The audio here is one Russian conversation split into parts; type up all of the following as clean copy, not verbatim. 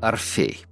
Орфей.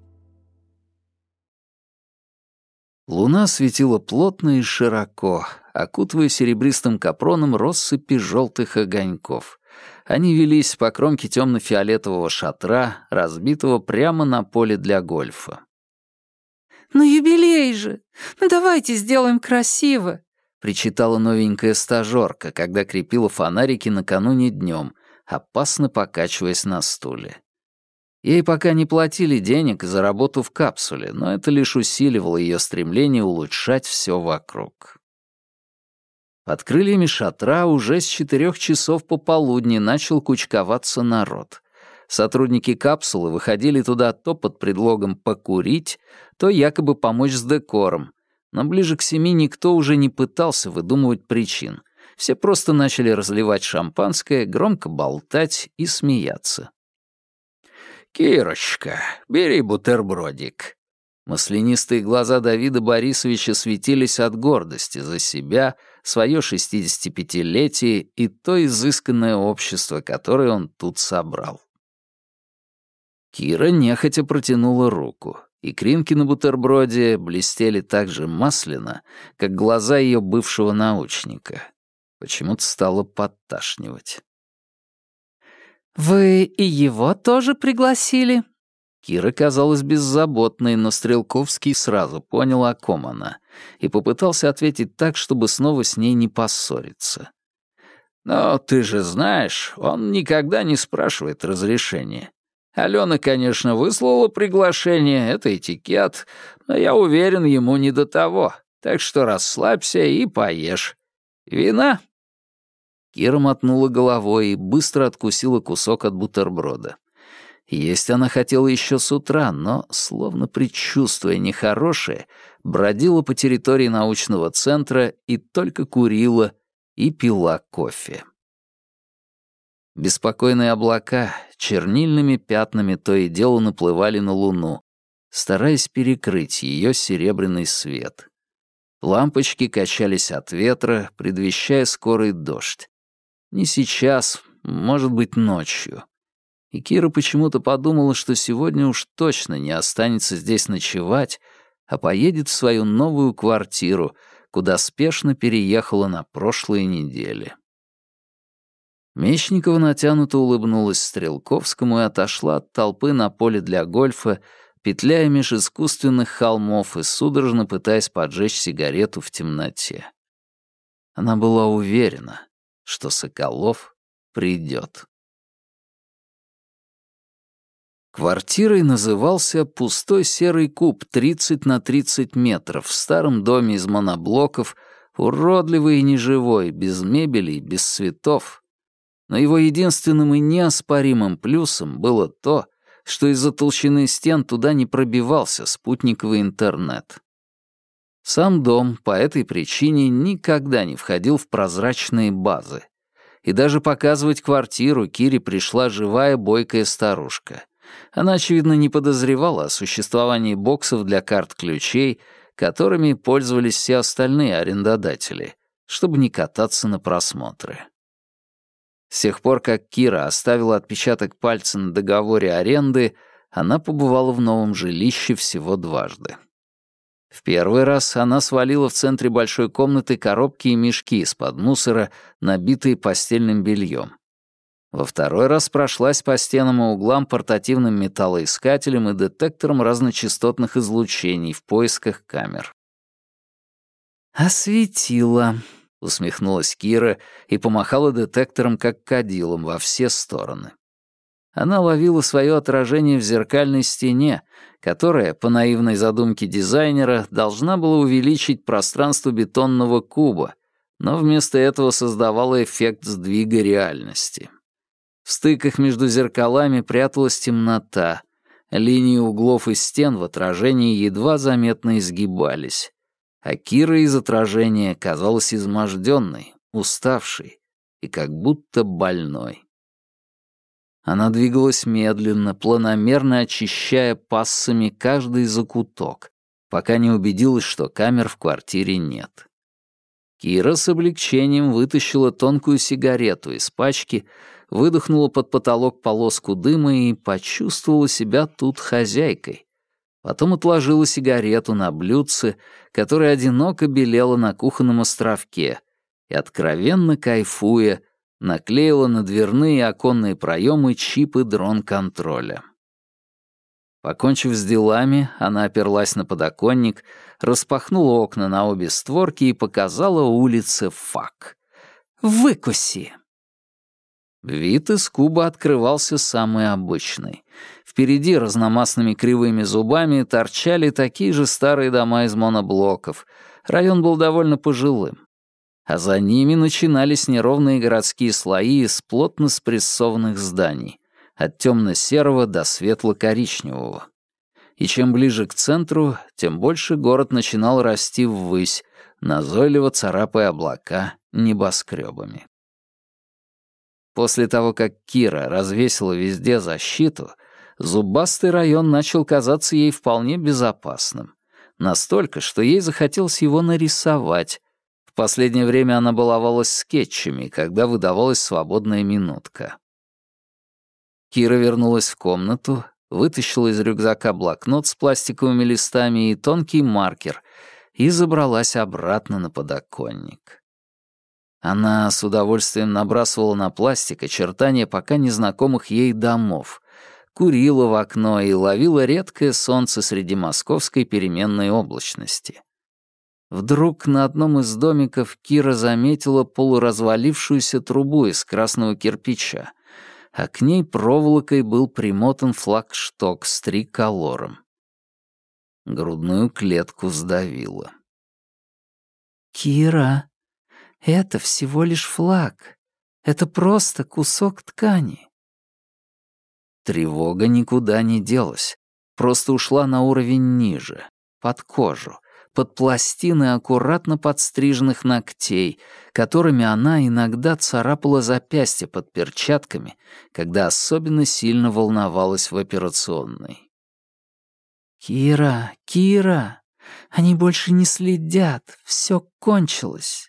Луна светила плотно и широко, окутывая серебристым капроном россыпи желтых огоньков. Они велись по кромке темно-фиолетового шатра, разбитого прямо на поле для гольфа. «Ну юбилей же! Ну давайте сделаем красиво!» — причитала новенькая стажёрка, когда крепила фонарики накануне днем, опасно покачиваясь на стуле. Ей пока не платили денег за работу в капсуле, но это лишь усиливало ее стремление улучшать все вокруг. Под крыльями шатра уже с 4 часов пополудни начал кучковаться народ. Сотрудники капсулы выходили туда то под предлогом покурить, то якобы помочь с декором, но ближе к 7 никто уже не пытался выдумывать причин. Все просто начали разливать шампанское, громко болтать и смеяться. «Кирочка, бери бутербродик». Маслянистые глаза Давида Борисовича светились от гордости за себя, свое 65-летие и то изысканное общество, которое он тут собрал. Кира нехотя протянула руку, и кринки на бутерброде блестели так же масляно, как глаза ее бывшего научника. Почему-то стало подташнивать. «Вы и его тоже пригласили?» Кира казалась беззаботной, но Стрелковский сразу понял, о ком она, и попытался ответить так, чтобы снова с ней не поссориться. «Но ты же знаешь, он никогда не спрашивает разрешения. Алена, конечно, выслала приглашение, это этикет, но я уверен, ему не до того, так что расслабься и поешь. Вина?» Кира мотнула головой и быстро откусила кусок от бутерброда. Есть она хотела еще с утра, но, словно предчувствуя нехорошее, бродила по территории научного центра и только курила и пила кофе. Беспокойные облака чернильными пятнами то и дело наплывали на луну, стараясь перекрыть ее серебряный свет. Лампочки качались от ветра, предвещая скорый дождь. Не сейчас, может быть, ночью. И Кира почему-то подумала, что сегодня уж точно не останется здесь ночевать, а поедет в свою новую квартиру, куда спешно переехала на прошлой неделе. Мечникова натянуто улыбнулась Стрелковскому и отошла от толпы на поле для гольфа, петляя меж искусственных холмов и судорожно пытаясь поджечь сигарету в темноте. Она была уверена, что Соколов придет. Квартирой назывался пустой серый куб 30 на 30 метров в старом доме из моноблоков, уродливый и неживой, без мебели и без цветов. Но его единственным и неоспоримым плюсом было то, что из-за толщины стен туда не пробивался спутниковый интернет. Сам дом по этой причине никогда не входил в прозрачные базы. И даже показывать квартиру Кире пришла живая бойкая старушка. Она, очевидно, не подозревала о существовании боксов для карт-ключей, которыми пользовались все остальные арендодатели, чтобы не кататься на просмотры. С тех пор, как Кира оставила отпечаток пальца на договоре аренды, она побывала в новом жилище всего дважды. В первый раз она свалила в центре большой комнаты коробки и мешки из-под мусора, набитые постельным бельем. Во второй раз прошлась по стенам и углам портативным металлоискателем и детектором разночастотных излучений в поисках камер. «Осветила», — усмехнулась Кира и помахала детектором как кадилом во все стороны. Она ловила свое отражение в зеркальной стене, которая, по наивной задумке дизайнера, должна была увеличить пространство бетонного куба, но вместо этого создавала эффект сдвига реальности. В стыках между зеркалами пряталась темнота, линии углов и стен в отражении едва заметно изгибались, а Кира из отражения казалась изможденной, уставшей и как будто больной. Она двигалась медленно, планомерно очищая пассами каждый закуток, пока не убедилась, что камер в квартире нет. Кира с облегчением вытащила тонкую сигарету из пачки, выдохнула под потолок полоску дыма и почувствовала себя тут хозяйкой. Потом отложила сигарету на блюдце, которое одиноко белело на кухонном островке, и, откровенно кайфуя, наклеила на дверные и оконные проемы чипы дрон-контроля. Покончив с делами, она оперлась на подоконник, распахнула окна на обе створки и показала улице фак. «Выкуси!» Вид из куба открывался самый обычный. Впереди разномастными кривыми зубами торчали такие же старые дома из моноблоков. Район был довольно пожилым. А за ними начинались неровные городские слои из плотно спрессованных зданий, от темно-серого до светло-коричневого. И чем ближе к центру, тем больше город начинал расти ввысь, назойливо царапая облака небоскребами. После того, как Кира развесила везде защиту, зубастый район начал казаться ей вполне безопасным. Настолько, что ей захотелось его нарисовать. В последнее время она баловалась скетчами, когда выдавалась свободная минутка. Кира вернулась в комнату, вытащила из рюкзака блокнот с пластиковыми листами и тонкий маркер и забралась обратно на подоконник. Она с удовольствием набрасывала на пластик очертания пока незнакомых ей домов, курила в окно и ловила редкое солнце среди московской переменной облачности. Вдруг на одном из домиков Кира заметила полуразвалившуюся трубу из красного кирпича, а к ней проволокой был примотан флагшток с триколором. Грудную клетку сдавило. «Кира, это всего лишь флаг. Это просто кусок ткани». Тревога никуда не делась, просто ушла на уровень ниже, под кожу, под пластины аккуратно подстриженных ногтей, которыми она иногда царапала запястья под перчатками, когда особенно сильно волновалась в операционной. «Кира, Кира, они больше не следят, все кончилось».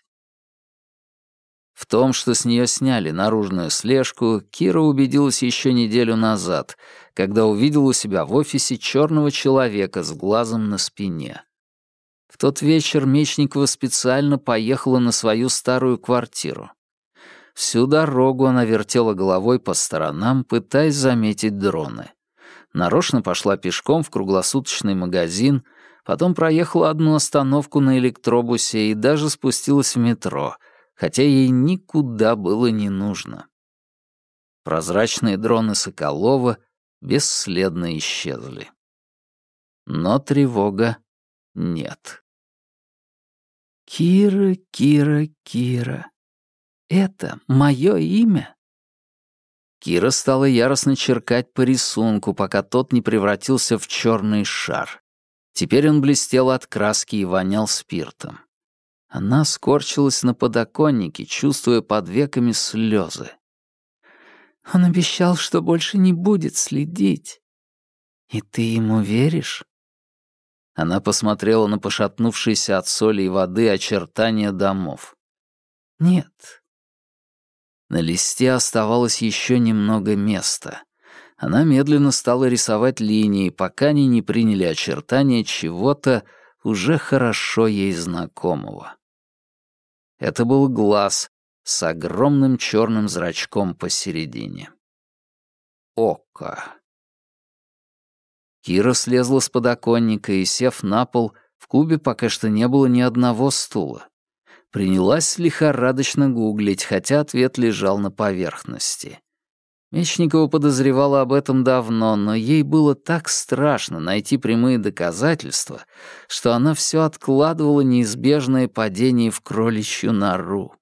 В том, что с нее сняли наружную слежку, Кира убедилась еще неделю назад, когда увидела у себя в офисе черного человека с глазом на спине. В тот вечер Мечникова специально поехала на свою старую квартиру. Всю дорогу она вертела головой по сторонам, пытаясь заметить дроны. Нарочно пошла пешком в круглосуточный магазин, потом проехала одну остановку на электробусе и даже спустилась в метро, хотя ей никуда было не нужно. Прозрачные дроны Соколова бесследно исчезли. Но тревога нет. «Кира, Кира, Кира. Это мое имя?» Кира стала яростно черкать по рисунку, пока тот не превратился в черный шар. Теперь он блестел от краски и вонял спиртом. Она скорчилась на подоконнике, чувствуя под веками слезы. «Он обещал, что больше не будет следить. И ты ему веришь?» Она посмотрела на пошатнувшиеся от соли и воды очертания домов. «Нет». На листе оставалось еще немного места. Она медленно стала рисовать линии, пока они не приняли очертания чего-то уже хорошо ей знакомого. Это был глаз с огромным черным зрачком посередине. Око. Кира слезла с подоконника и, сев на пол, в кубе пока что не было ни одного стула. Принялась лихорадочно гуглить, хотя ответ лежал на поверхности. Мечникова подозревала об этом давно, но ей было так страшно найти прямые доказательства, что она все откладывала неизбежное падение в кроличью нору.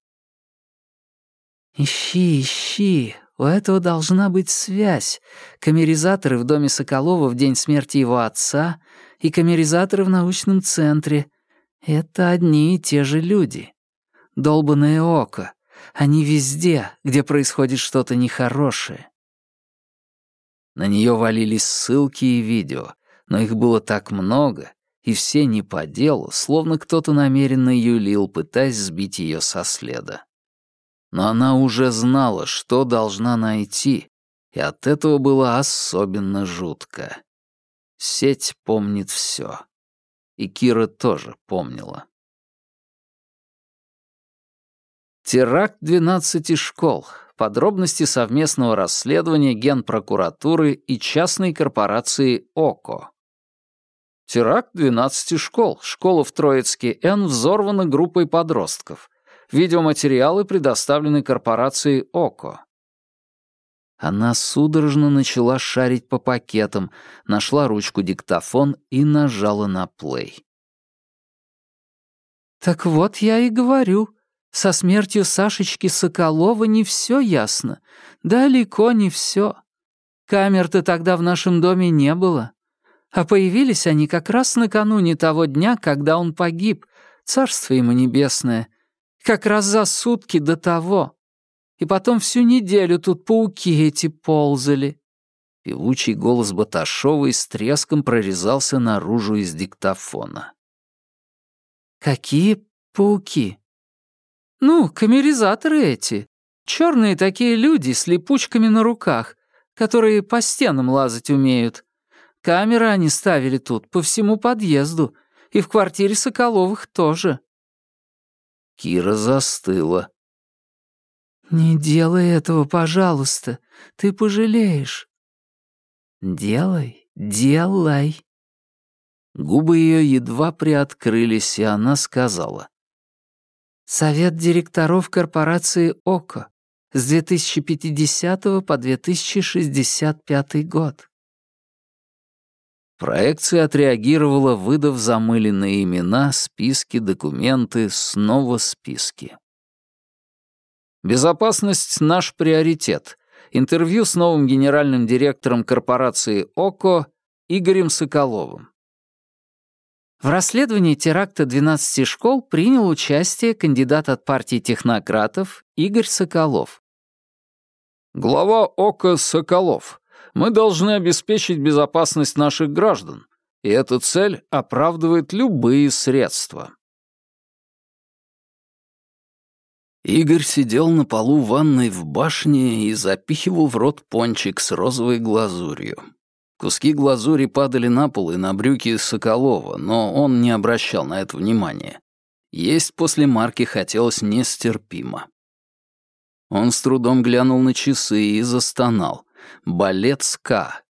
«Ищи, ищи, у этого должна быть связь. Камеризаторы в доме Соколова в день смерти его отца и камеризаторы в научном центре. Это одни и те же люди. Долбанное око. Они везде, где происходит что-то нехорошее». На нее валились ссылки и видео, но их было так много, и все не по делу, словно кто-то намеренно юлил, пытаясь сбить ее со следа. Но она уже знала, что должна найти, и от этого было особенно жутко. Сеть помнит все. И Кира тоже помнила. Теракт 12 школ. Подробности совместного расследования Генпрокуратуры и частной корпорации ОКО. Теракт 12 школ. Школа в Троицке-Н взорвана группой подростков. Видеоматериалы предоставлены корпорацией ОКО. Она судорожно начала шарить по пакетам, нашла ручку-диктофон и нажала на плей. «Так вот я и говорю, со смертью Сашечки Соколова не все ясно. Далеко не все. Камер-то тогда в нашем доме не было. А появились они как раз накануне того дня, когда он погиб, царство ему небесное, как раз за сутки до того. И потом всю неделю тут пауки эти ползали». Певучий голос Баташовой с треском прорезался наружу из диктофона. «Какие пауки?» «Ну, камеризаторы эти. Черные такие люди с липучками на руках, которые по стенам лазать умеют. Камеры они ставили тут по всему подъезду, и в квартире Соколовых тоже». Кира застыла. «Не делай этого, пожалуйста, ты пожалеешь». «Делай, делай». Губы ее едва приоткрылись, и она сказала. «Совет директоров корпорации ОКО с 2050 по 2065 год». Проекция отреагировала, выдав замыленные имена, списки, документы, снова списки. «Безопасность — наш приоритет. Интервью с новым генеральным директором корпорации ОКО Игорем Соколовым». В расследовании теракта 12 школ принял участие кандидат от партии технократов Игорь Соколов. «Глава ОКО Соколов. Мы должны обеспечить безопасность наших граждан, и эта цель оправдывает любые средства». Игорь сидел на полу ванной в башне и запихивал в рот пончик с розовой глазурью. Куски глазури падали на пол и на брюки Соколова, но он не обращал на это внимания. Есть после марки хотелось нестерпимо. Он с трудом глянул на часы и застонал. Балет СКА.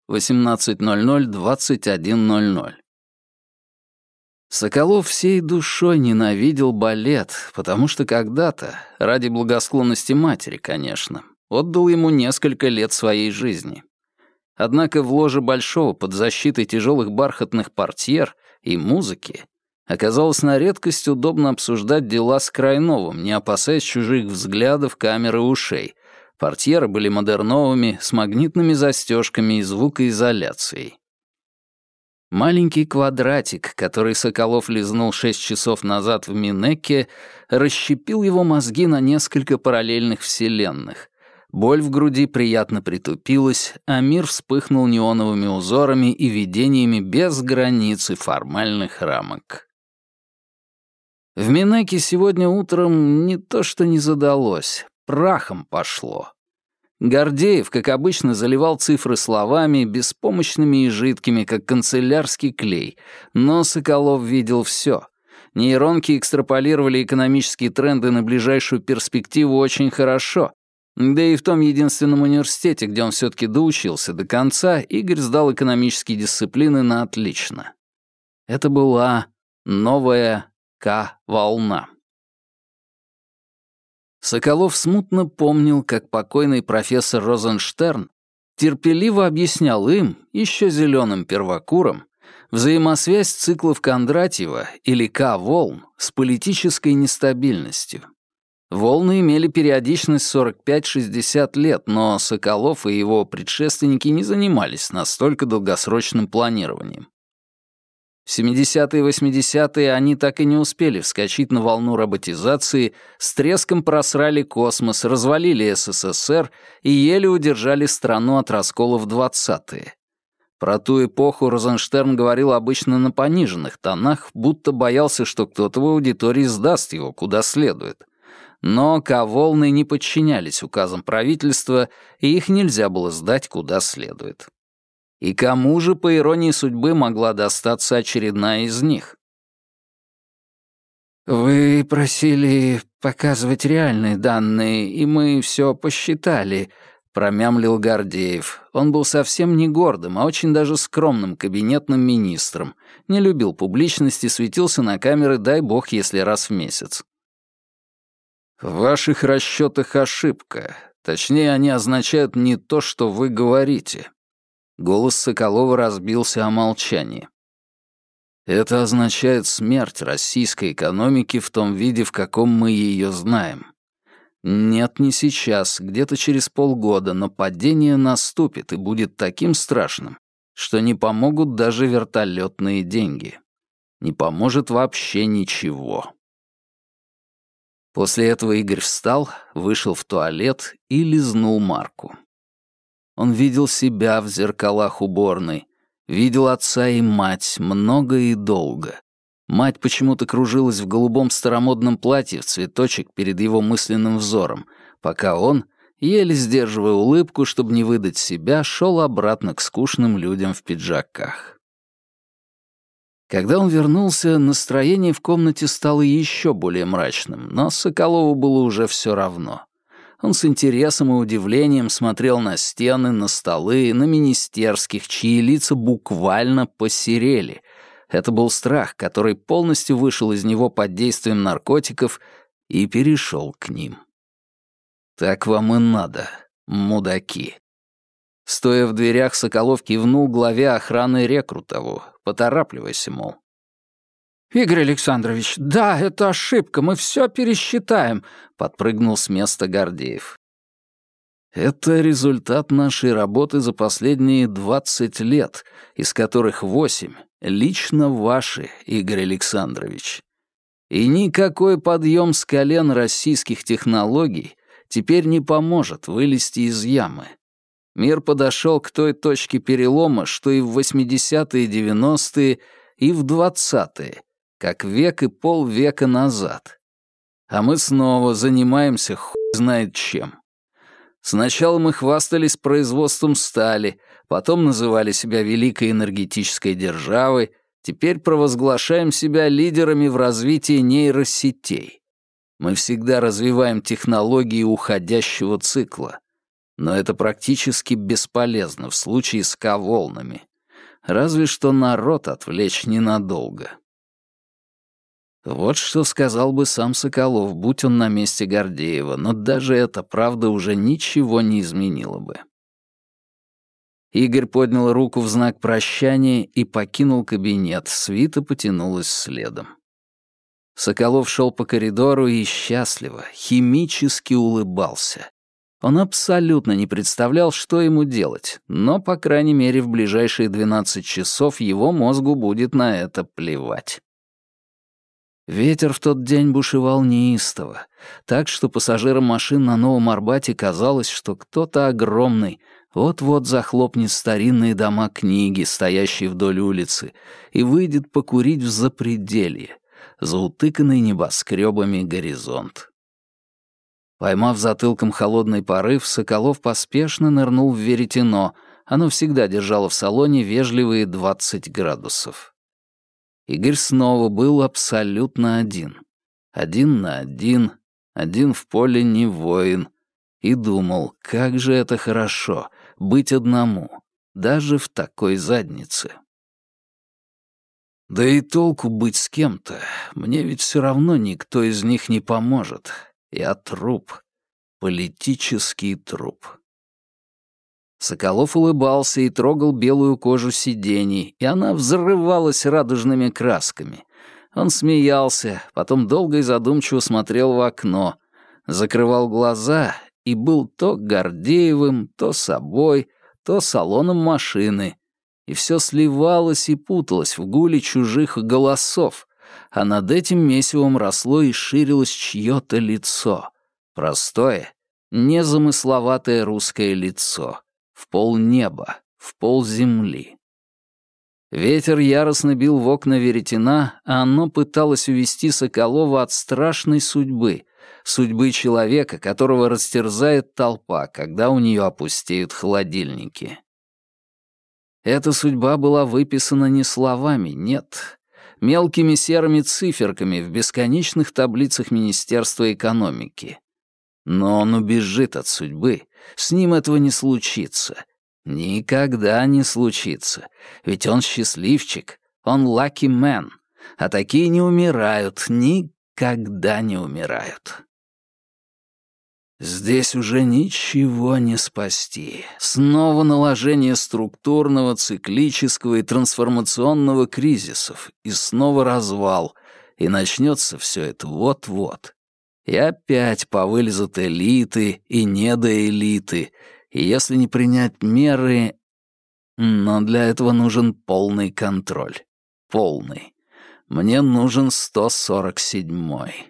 18:00-21:00. Соколов всей душой ненавидел балет, потому что когда-то, ради благосклонности матери, конечно, отдал ему несколько лет своей жизни. Однако в ложе Большого под защитой тяжелых бархатных портьер и музыки оказалось на редкость удобно обсуждать дела с Крайновым, не опасаясь чужих взглядов, камер и ушей. Портьеры были модерновыми, с магнитными застежками и звукоизоляцией. Маленький квадратик, который Соколов лизнул 6 часов назад в Минекке, расщепил его мозги на несколько параллельных вселенных. Боль в груди приятно притупилась, а мир вспыхнул неоновыми узорами и видениями без границ и формальных рамок. В Минеке сегодня утром не то что не задалось, прахом пошло. Гордеев, как обычно, заливал цифры словами, беспомощными и жидкими, как канцелярский клей, но Соколов видел все. Нейронки экстраполировали экономические тренды на ближайшую перспективу очень хорошо, да и в том единственном университете, где он все-таки доучился до конца, Игорь сдал экономические дисциплины на отлично. Это была новая К-волна. Соколов смутно помнил, как покойный профессор Розенштерн терпеливо объяснял им, еще зеленым первокурам, взаимосвязь циклов Кондратьева или К-волн с политической нестабильностью. Волны имели периодичность 45-60 лет, но Соколов и его предшественники не занимались настолько долгосрочным планированием. В 70-е и 80-е они так и не успели вскочить на волну роботизации, с треском просрали космос, развалили СССР и еле удержали страну от раскола в 20-е. Про ту эпоху Розенштерн говорил обычно на пониженных тонах, будто боялся, что кто-то в аудитории сдаст его куда следует. Но Коволны не подчинялись указам правительства, и их нельзя было сдать куда следует. И кому же, по иронии судьбы, могла достаться очередная из них? «Вы просили показывать реальные данные, и мы все посчитали», — промямлил Гордеев. Он был совсем не гордым, а очень даже скромным кабинетным министром. Не любил публичности, светился на камеры, дай бог, если раз в месяц. В ваших расчетах ошибка. Точнее, они означают не то, что вы говорите. Голос Соколова разбился о молчании. Это означает смерть российской экономики в том виде, в каком мы ее знаем. Нет, не сейчас, где-то через полгода, но падение наступит и будет таким страшным, что не помогут даже вертолетные деньги. Не поможет вообще ничего. После этого Игорь встал, вышел в туалет и лизнул Марку. Он видел себя в зеркалах уборной, видел отца и мать много и долго. Мать почему-то кружилась в голубом старомодном платье в цветочек перед его мысленным взором, пока он, еле сдерживая улыбку, чтобы не выдать себя, шел обратно к скучным людям в пиджаках. Когда он вернулся, настроение в комнате стало еще более мрачным, но Соколову было уже все равно. Он с интересом и удивлением смотрел на стены, на столы, на министерских, чьи лица буквально посерели. Это был страх, который полностью вышел из него под действием наркотиков и перешел к ним. «Так вам и надо, мудаки». Стоя в дверях, Соколов кивнул главе охраны Рекрутову. «Поторапливайся, мол». «Игорь Александрович, да, это ошибка, мы все пересчитаем», — подпрыгнул с места Гордеев. «Это результат нашей работы за последние 20 лет, из которых 8 лично ваши, Игорь Александрович. И никакой подъем с колен российских технологий теперь не поможет вылезти из ямы. Мир подошел к той точке перелома, что и в 80-е и 90-е, и в 20-е, как век и полвека назад. А мы снова занимаемся хуй знает чем. Сначала мы хвастались производством стали, потом называли себя великой энергетической державой, теперь провозглашаем себя лидерами в развитии нейросетей. Мы всегда развиваем технологии уходящего цикла. Но это практически бесполезно в случае с Коволнами. Разве что народ отвлечь ненадолго. Вот что сказал бы сам Соколов, будь он на месте Гордеева, но даже эта правда уже ничего не изменила бы. Игорь поднял руку в знак прощания и покинул кабинет, свита потянулась следом. Соколов шел по коридору и счастливо, химически улыбался. Он абсолютно не представлял, что ему делать, но, по крайней мере, в ближайшие 12 часов его мозгу будет на это плевать. Ветер в тот день бушевал неистово, так что пассажирам машин на Новом Арбате казалось, что кто-то огромный вот-вот захлопнет старинные дома книги, стоящие вдоль улицы, и выйдет покурить в запределье, за утыканный небоскребами горизонт. Поймав затылком холодный порыв, Соколов поспешно нырнул в веретено. Оно всегда держало в салоне вежливые 20 градусов. Игорь снова был абсолютно один. Один на один, один в поле не воин. И думал, как же это хорошо — быть одному, даже в такой заднице. Да и толку быть с кем-то, мне ведь все равно никто из них не поможет. Я труп. Политический труп. Соколов улыбался и трогал белую кожу сидений, и она взрывалась радужными красками. Он смеялся, потом долго и задумчиво смотрел в окно, закрывал глаза и был то Гордеевым, то собой, то салоном машины. И все сливалось и путалось в гуле чужих голосов, а над этим месивом росло и ширилось чье-то лицо. Простое, незамысловатое русское лицо. В полнеба, в полземли. Ветер яростно бил в окна веретена, а оно пыталось увести Соколова от страшной судьбы, судьбы человека, которого растерзает толпа, когда у нее опустеют холодильники. Эта судьба была выписана не словами, нет, мелкими серыми циферками в бесконечных таблицах Министерства экономики. Но он убежит от судьбы, с ним этого не случится. Никогда не случится, ведь он счастливчик, он lucky man, а такие не умирают, никогда не умирают. Здесь уже ничего не спасти. Снова наложение структурного, циклического и трансформационного кризисов, и снова развал, и начнется все это вот-вот. И опять повылезут элиты и недоэлиты, и если не принять меры... Но для этого нужен полный контроль. Полный. Мне нужен 147-й.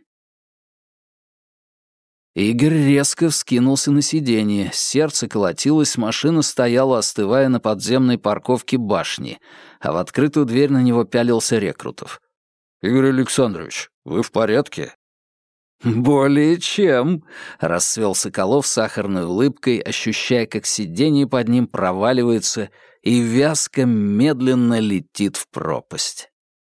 Игорь резко вскинулся на сиденье, сердце колотилось, машина стояла, остывая на подземной парковке башни, а в открытую дверь на него пялился Рекрутов. «Игорь Александрович, вы в порядке?» «Более чем», — расцвел Соколов сахарной улыбкой, ощущая, как сиденье под ним проваливается и вязко медленно летит в пропасть.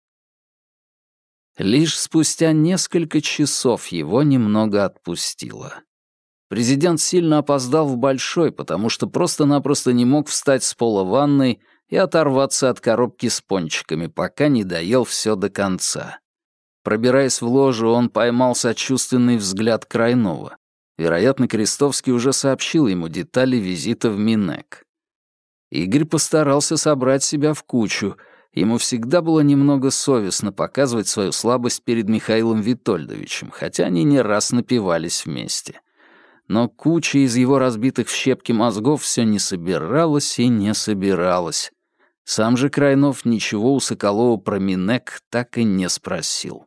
Лишь спустя несколько часов его немного отпустило. Президент сильно опоздал в Большой, потому что просто-напросто не мог встать с пола ванной и оторваться от коробки с пончиками, пока не доел все до конца. Пробираясь в ложу, он поймал сочувственный взгляд Крайнова. Вероятно, Крестовский уже сообщил ему детали визита в Минэк. Игорь постарался собрать себя в кучу. Ему всегда было немного совестно показывать свою слабость перед Михаилом Витольдовичем, хотя они не раз напивались вместе. Но куча из его разбитых в щепки мозгов все не собиралась и не собиралась. Сам же Крайнов ничего у Соколова про Минэк так и не спросил.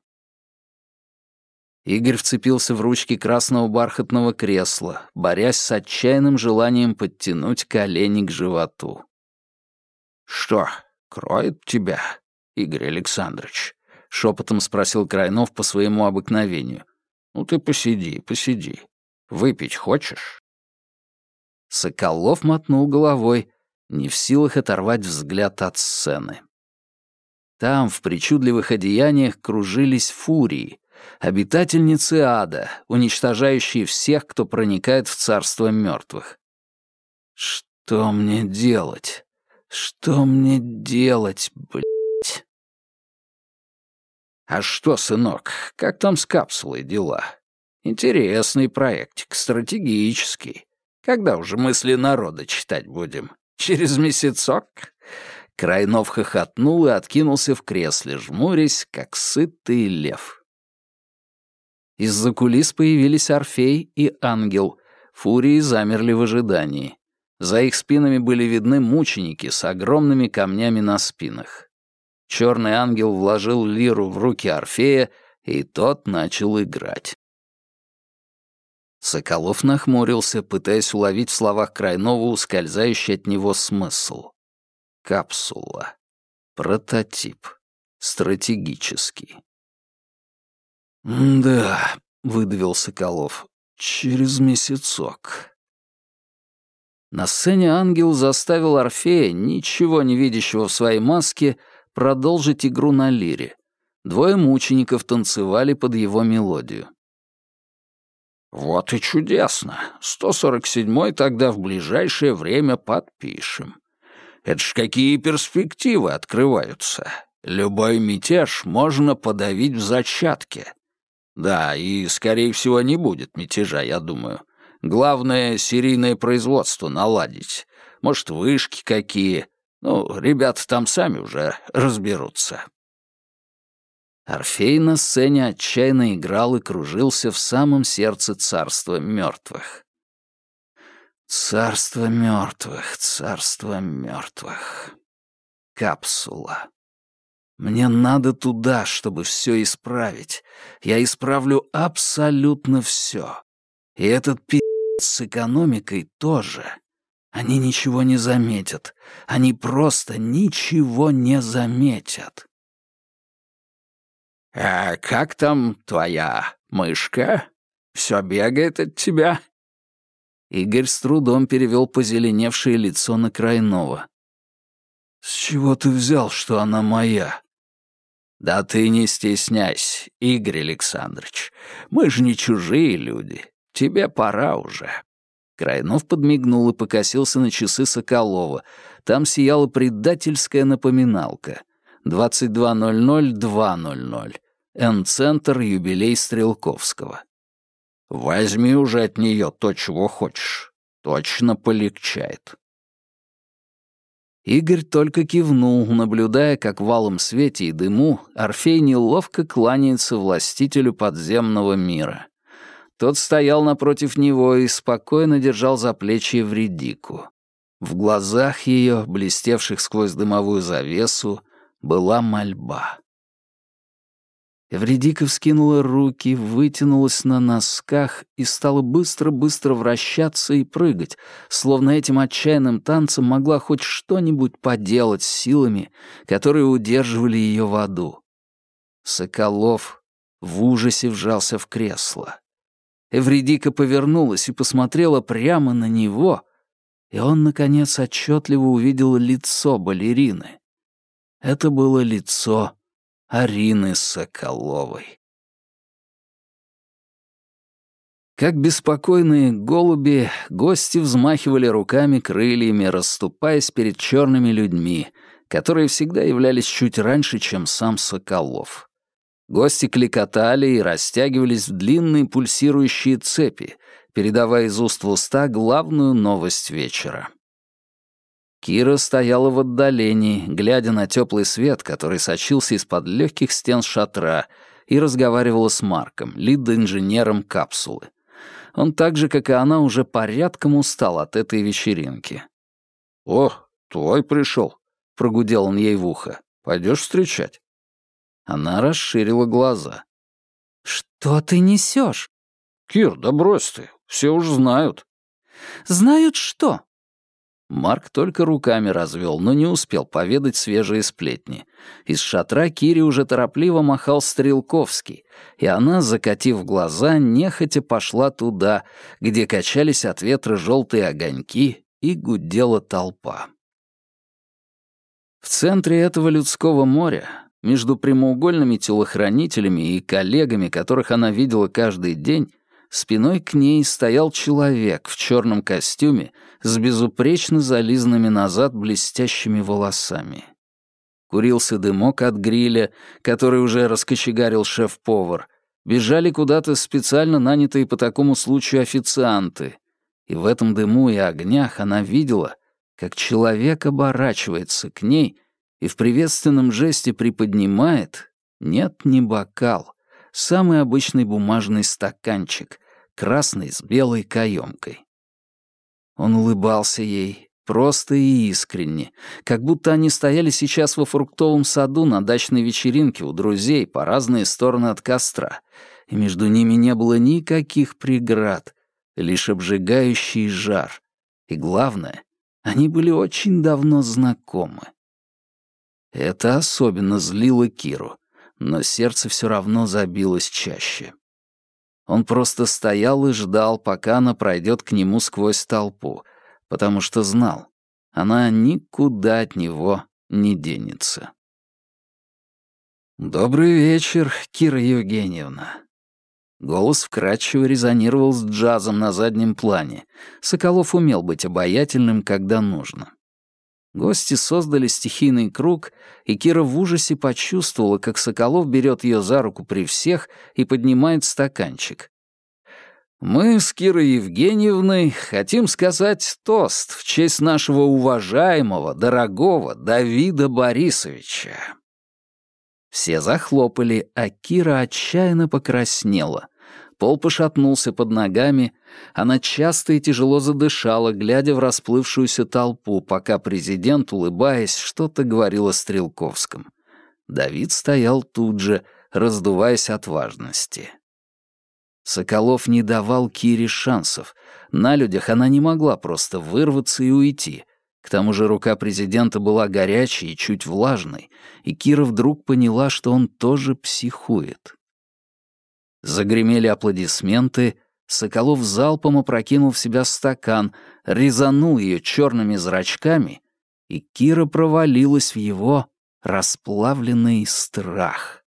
Игорь вцепился в ручки красного бархатного кресла, борясь с отчаянным желанием подтянуть колени к животу. «Что, кроет тебя, Игорь Александрович?» — шепотом спросил Крайнов по своему обыкновению. «Ну ты посиди, посиди. Выпить хочешь?» Соколов мотнул головой, не в силах оторвать взгляд от сцены. Там, в причудливых одеяниях, кружились фурии, обитательницы ада, уничтожающие всех, кто проникает в царство мертвых. «Что мне делать? Что мне делать, блядь?» «А что, сынок, как там с капсулой дела? Интересный проектик, стратегический. Когда уже мысли народа читать будем? Через месяцок?» Крайнов хохотнул и откинулся в кресле, жмурясь, как сытый лев. Из-за кулис появились Орфей и Ангел. Фурии замерли в ожидании. За их спинами были видны мученики с огромными камнями на спинах. Черный ангел вложил лиру в руки Орфея, и тот начал играть. Соколов нахмурился, пытаясь уловить в словах Крайнова ускользающий от него смысл. Капсула. Прототип. Стратегический. «Да», — выдавил Соколов, — «через месяцок». На сцене ангел заставил Орфея, ничего не видящего в своей маске, продолжить игру на лире. Двое мучеников танцевали под его мелодию. «Вот и чудесно. 147-й тогда в ближайшее время подпишем. Это ж какие перспективы открываются. Любой мятеж можно подавить в зачатке. Да, и, скорее всего, не будет мятежа, я думаю. Главное, серийное производство наладить. Может, вышки какие. Ну, ребята там сами уже разберутся». Орфей на сцене отчаянно играл и кружился в самом сердце царства мертвых. Царство мертвых, царство мертвых. Капсула. Мне надо туда, чтобы все исправить. Я исправлю абсолютно все. И этот пи*** с экономикой тоже. Они ничего не заметят. Они просто ничего не заметят. «А как там твоя мышка?» Все бегает от тебя?» Игорь с трудом перевел позеленевшее лицо на Крайнова. «С чего ты взял, что она моя?» «Да ты не стесняйся, Игорь Александрович. Мы же не чужие люди. Тебе пора уже». Крайнов подмигнул и покосился на часы Соколова. Там сияла предательская напоминалка. 22:00-2:00. Н-центр, юбилей Стрелковского. «Возьми уже от нее то, чего хочешь. Точно полегчает». Игорь только кивнул, наблюдая, как в алом свете и дыму Орфей неловко кланяется властителю подземного мира. Тот стоял напротив него и спокойно держал за плечи Эвридику. В глазах ее, блестевших сквозь дымовую завесу, была мольба. Эвридика вскинула руки, вытянулась на носках и стала быстро-быстро вращаться и прыгать, словно этим отчаянным танцем могла хоть что-нибудь поделать с силами, которые удерживали ее в аду. Соколов в ужасе вжался в кресло. Эвридика повернулась и посмотрела прямо на него, и он, наконец, отчетливо увидел лицо балерины. Это было лицо Арины Соколовой. Как беспокойные голуби, гости взмахивали руками, крыльями, расступаясь перед черными людьми, которые всегда являлись чуть раньше, чем сам Соколов. Гости кликотали и растягивались в длинные пульсирующие цепи, передавая из уст в уста главную новость вечера. Кира стояла в отдалении, глядя на теплый свет, который сочился из-под легких стен шатра, и разговаривала с Марком, лид-инженером капсулы. Он так же, как и она, уже порядком устал от этой вечеринки. «О, твой пришел», — прогудел он ей в ухо. «Пойдешь встречать?» Она расширила глаза. «Что ты несешь?» «Кир, да брось ты, все уж знают». «Знают что?» Марк только руками развел, но не успел поведать свежие сплетни. Из шатра Кире уже торопливо махал Стрелковский, и она, закатив глаза, нехотя пошла туда, где качались от ветра желтые огоньки и гудела толпа. В центре этого людского моря, между прямоугольными телохранителями и коллегами, которых она видела каждый день, спиной к ней стоял человек в черном костюме с безупречно зализанными назад блестящими волосами. Курился дымок от гриля, который уже раскочегарил шеф-повар. Бежали куда-то специально нанятые по такому случаю официанты. И в этом дыму и огнях она видела, как человек оборачивается к ней и в приветственном жесте приподнимает, нет, не бокал, самый обычный бумажный стаканчик, красный с белой каемкой. Он улыбался ей, просто и искренне, как будто они стояли сейчас во фруктовом саду на дачной вечеринке у друзей по разные стороны от костра, и между ними не было никаких преград, лишь обжигающий жар. И главное, они были очень давно знакомы. Это особенно злило Киру, но сердце все равно забилось чаще. Он просто стоял и ждал, пока она пройдет к нему сквозь толпу, потому что знал, она никуда от него не денется. «Добрый вечер, Кира Евгеньевна». Голос вкрадчиво резонировал с джазом на заднем плане. Соколов умел быть обаятельным, когда нужно. Гости создали стихийный круг, и Кира в ужасе почувствовала, как Соколов берет ее за руку при всех и поднимает стаканчик. «Мы с Кирой Евгеньевной хотим сказать тост в честь нашего уважаемого, дорогого Давида Борисовича». Все захлопали, а Кира отчаянно покраснела. Пол пошатнулся под ногами, она часто и тяжело задышала, глядя в расплывшуюся толпу, пока президент, улыбаясь, что-то говорил о Стрелковском. Давид стоял тут же, раздуваясь от важности. Соколов не давал Кире шансов. На людях она не могла просто вырваться и уйти. К тому же рука президента была горячей и чуть влажной, и Кира вдруг поняла, что он тоже психует. Загремели аплодисменты, Соколов залпом опрокинул в себя стакан, резанул ее черными зрачками, и Кира провалилась в его расплавленный страх.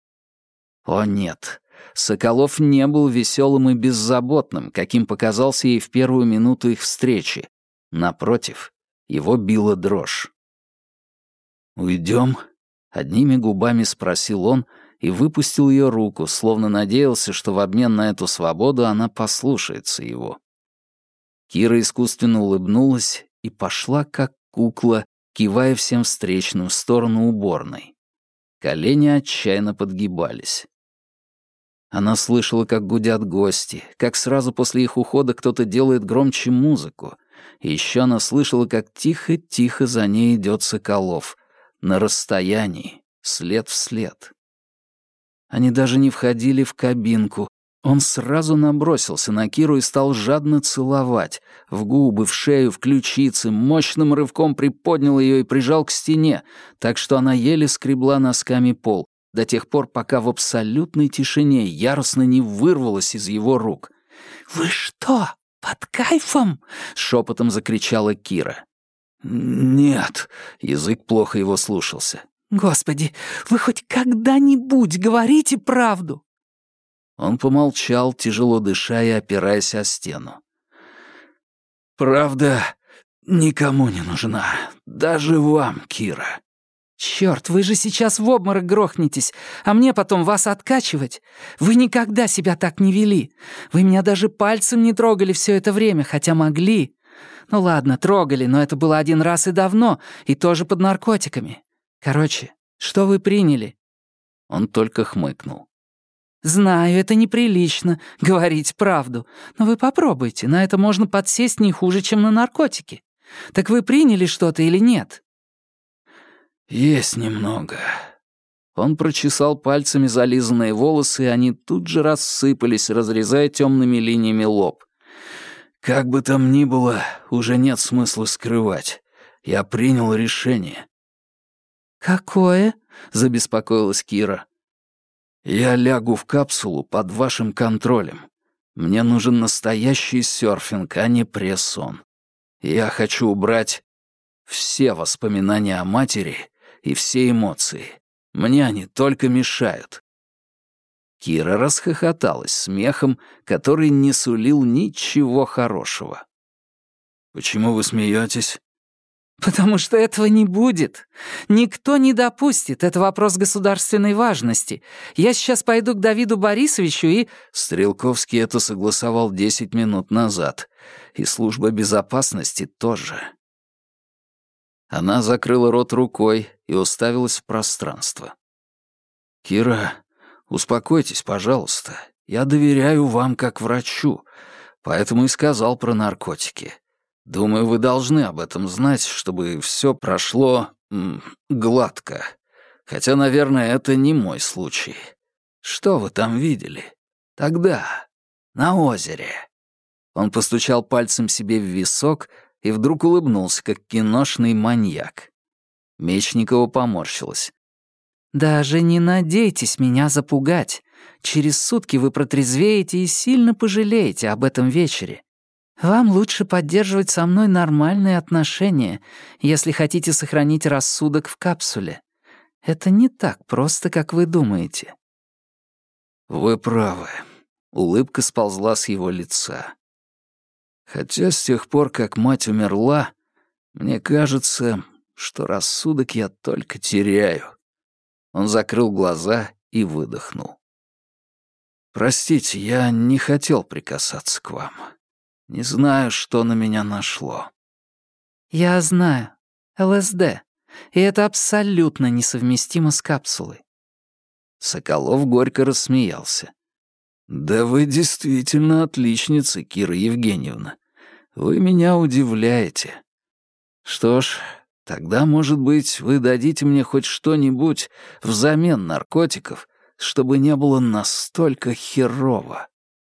О нет, Соколов не был веселым и беззаботным, каким показался ей в первую минуту их встречи. Напротив, его била дрожь. «Уйдем?» — одними губами спросил он и выпустил ее руку, словно надеялся, что в обмен на эту свободу она послушается его. Кира искусственно улыбнулась и пошла, как кукла, кивая всем встречным в сторону уборной. Колени отчаянно подгибались. Она слышала, как гудят гости, как сразу после их ухода кто-то делает громче музыку, и еще она слышала, как тихо-тихо за ней идет Соколов, на расстоянии, след в след. Они даже не входили в кабинку. Он сразу набросился на Киру и стал жадно целовать. В губы, в шею, в ключицы, мощным рывком приподнял ее и прижал к стене, так что она еле скребла носками пол, до тех пор, пока в абсолютной тишине яростно не вырвалась из его рук. «Вы что, под кайфом?» — шепотом закричала Кира. «Нет», — язык плохо его слушался. «Господи, вы хоть когда-нибудь говорите правду?» Он помолчал, тяжело дыша и опираясь о стену. «Правда никому не нужна, даже вам, Кира». «Чёрт, вы же сейчас в обморок грохнетесь, а мне потом вас откачивать? Вы никогда себя так не вели. Вы меня даже пальцем не трогали все это время, хотя могли. Ну ладно, трогали, но это было один раз и давно, и тоже под наркотиками. Короче, что вы приняли?» Он только хмыкнул. «Знаю, это неприлично, говорить правду, но вы попробуйте, на это можно подсесть не хуже, чем на наркотики. Так вы приняли что-то или нет?» «Есть немного». Он прочесал пальцами зализанные волосы, и они тут же рассыпались, разрезая темными линиями лоб. «Как бы там ни было, уже нет смысла скрывать. Я принял решение». «Какое?» — забеспокоилась Кира. «Я лягу в капсулу под вашим контролем. Мне нужен настоящий серфинг, а не пресс-сон. Я хочу убрать все воспоминания о матери и все эмоции. Мне они только мешают». Кира расхохоталась смехом, который не сулил ничего хорошего. «Почему вы смеетесь?» «Потому что этого не будет. Никто не допустит. Это вопрос государственной важности. Я сейчас пойду к Давиду Борисовичу и...» Стрелковский это согласовал 10 минут назад. И служба безопасности тоже. Она закрыла рот рукой и уставилась в пространство. «Кира, успокойтесь, пожалуйста. Я доверяю вам как врачу, поэтому и сказал про наркотики. Думаю, вы должны об этом знать, чтобы все прошло гладко. Хотя, наверное, это не мой случай. Что вы там видели? Тогда, на озере». Он постучал пальцем себе в висок и вдруг улыбнулся, как киношный маньяк. Мечникова поморщилась. «Даже не надейтесь меня запугать. Через сутки вы протрезвеете и сильно пожалеете об этом вечере. Вам лучше поддерживать со мной нормальные отношения, если хотите сохранить рассудок в капсуле. Это не так просто, как вы думаете». «Вы правы». Улыбка сползла с его лица. «Хотя с тех пор, как мать умерла, мне кажется, что рассудок я только теряю». Он закрыл глаза и выдохнул. «Простите, я не хотел прикасаться к вам. Не знаю, что на меня нашло». «Я знаю. ЛСД. И это абсолютно несовместимо с капсулой». Соколов горько рассмеялся. «Да вы действительно отличница, Кира Евгеньевна. Вы меня удивляете. Что ж, тогда, может быть, вы дадите мне хоть что-нибудь взамен наркотиков, чтобы не было настолько херово».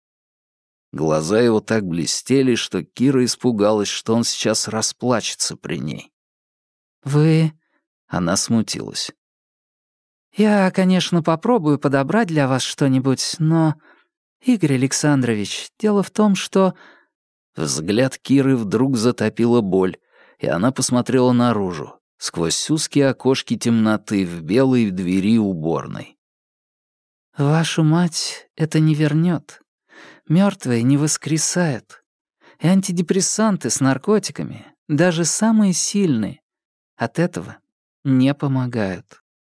Глаза его так блестели, что Кира испугалась, что он сейчас расплачется при ней. «Вы...» — она смутилась. «Я, конечно, попробую подобрать для вас что-нибудь, но «Игорь Александрович, дело в том, что...» Взгляд Киры вдруг затопила боль, и она посмотрела наружу, сквозь узкие окошки темноты в белой двери уборной. «Вашу мать это не вернет. Мертвые не воскресают. И антидепрессанты с наркотиками, даже самые сильные, от этого не помогают».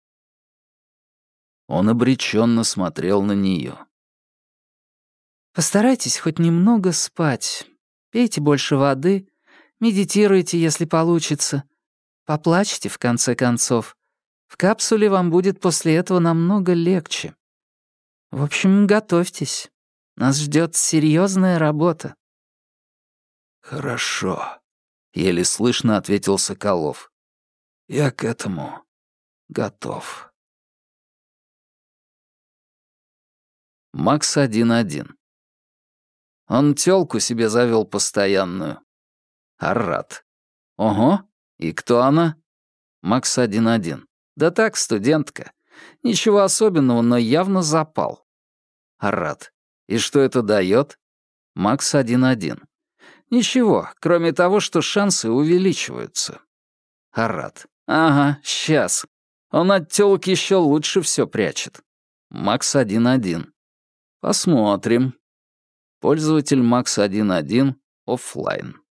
Он обреченно смотрел на нее. «Постарайтесь хоть немного спать. Пейте больше воды, медитируйте, если получится. Поплачьте, в конце концов. В капсуле вам будет после этого намного легче. В общем, готовьтесь. Нас ждет серьезная работа». «Хорошо», — еле слышно ответил Соколов. «Я к этому готов». Макс 1-1. Он тёлку себе завёл постоянную. Аррат. Ого, и кто она? Макс 1-1. Да так, студентка. Ничего особенного, но явно запал. Аррат. И что это даёт? Макс 1-1. Ничего, кроме того, что шансы увеличиваются. Аррат. Ага, сейчас. Он от тёлок ещё лучше всё прячет. Макс 1-1. Посмотрим. Пользователь Макс 1.1 оффлайн.